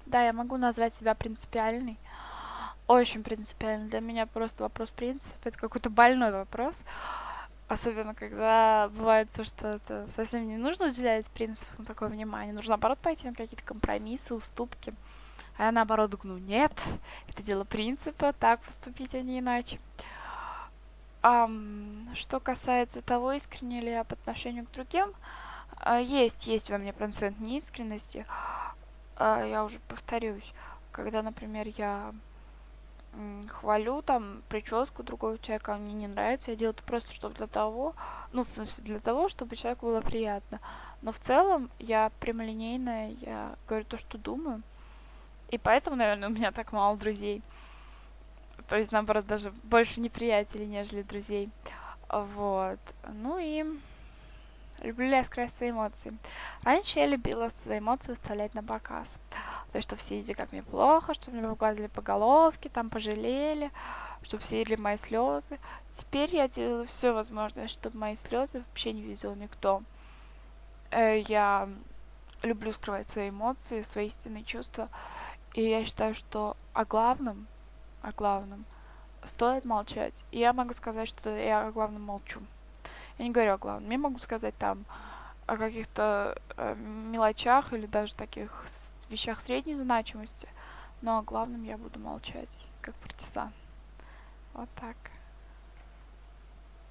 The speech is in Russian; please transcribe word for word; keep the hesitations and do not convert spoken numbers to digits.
Да, я могу назвать себя принципиальной. Очень принципиальной. Для меня просто вопрос принципа. Это какой-то больной вопрос. Особенно, когда бывает то, что это совсем не нужно уделять принципам такое внимание. Нужно, наоборот, пойти на какие-то компромиссы, уступки. А я, наоборот, думаю, нет, это дело принципа, так поступить, а не иначе. Ам, что касается того, искренне ли я по отношению к другим, а, есть, есть во мне процент неискренности. А, я уже повторюсь, когда, например, я м, хвалю там прическу другого человека, а мне не нравится, я делаю это просто чтобы для того, ну, в смысле, для того, чтобы человеку было приятно. Но в целом я прямолинейная, я говорю то, что думаю. И поэтому, наверное, у меня так мало друзей. То есть, наоборот, даже больше неприятелей, нежели друзей. Вот. Ну и люблю ли я скрывать свои эмоции? Раньше я любила свои эмоции выставлять на показ. То есть, что все видели, как мне плохо, что мне погладили по головке, там пожалели, чтобы все видели мои слезы. Теперь я делаю все возможное, чтобы мои слезы вообще не видел никто. Э, Я люблю скрывать свои эмоции, свои истинные чувства. И я считаю, что о главном, о главном стоит молчать. И я могу сказать, что я о главном молчу. Я не говорю о главном. Я могу сказать там о каких-то э, мелочах или даже таких вещах средней значимости, но о главном я буду молчать, как партизан. Вот так.